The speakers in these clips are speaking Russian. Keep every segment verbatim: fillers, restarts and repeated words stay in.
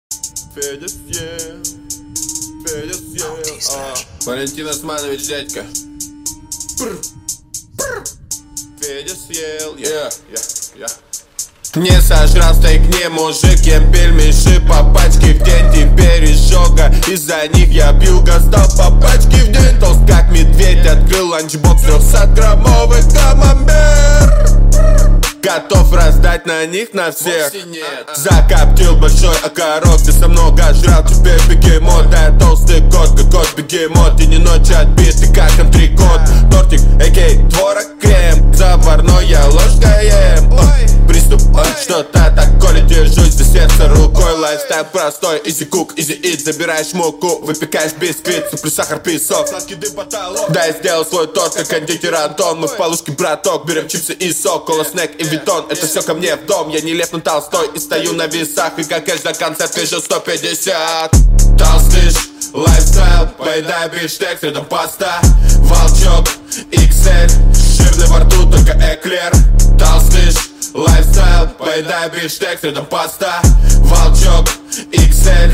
Федя съел, Федя съел, а. Валентин Османович, дядька. Пр, пр. Федя съел, yeah, yeah, yeah. Не сожрал стейк, не мужик, ем пельмеши по пачке в день, теперь изжога. Из-за них я пью газ, стал по пачке в день. Толст как медведь, открыл ланчбокс, трехсотграммовый камамбер. Готов раздать на них на всех. Закоптил большой окорок, ты со много жрал, теперь бегемот. Да, толстый кот, как кот бегемот. И не ночь отбитый, как антрикот. Тортик, экей, творог, крем. Заварной я ложкой ем. Ой, приступ, ой, что-то такое. Держусь за сердце рукой. Лайфстайл простой, изи кук, изи ит. Забираешь муку, выпекаешь бисквит. Супер сахар, песок, сладкий дым, потолок. Да, я сделал свой торт, как кондитер Антон. Мы в полушке, браток, берем чипсы и сок. Кола, снэк и витон, это все ко мне в дом. Я не Лев, но Толстой и стою на весах. И как кэш за концерт вижу сто пятьдесят. Толстыш, лайфстайл, поедай бифштекс, рядом паста. Волчок, икс эль, жирный во рту, только эклер. Толстыш, лайфстайл, поедай бифштекс, рядом паста. Волчок, икс эль.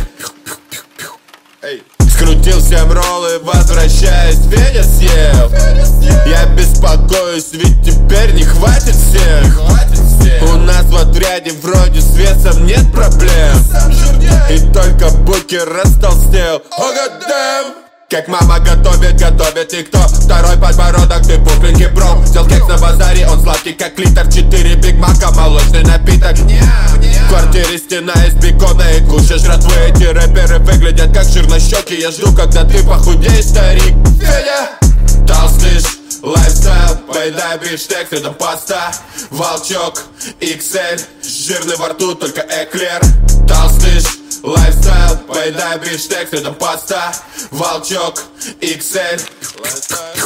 Эй. Скрутил всем роллы, возвращаясь, Федя съел. Я беспокоюсь, ведь теперь не хватит всех. У нас в отряде вроде с весом нет проблем. И только букер растолстел. Oh, God damn. Как мама готовит, готовит и кто? Второй подбородок, ты пухленький бро. Взял кекс на базаре, он сладкий как литр. Четыре биг мака, молочный напиток. В квартире стена из бекона и куча жратвы. Эти рэперы выглядят как жирнощеки. Я жду, когда ты похудеешь, старик. Федя, толстыш, лайфстайл, поедай бифштекс, рядом паста. Волчок, икс эль, жирный во рту, только эклер. Толстыш, лайфстайл, поедай бифштекс, рядом паста. Волчок, икс эль.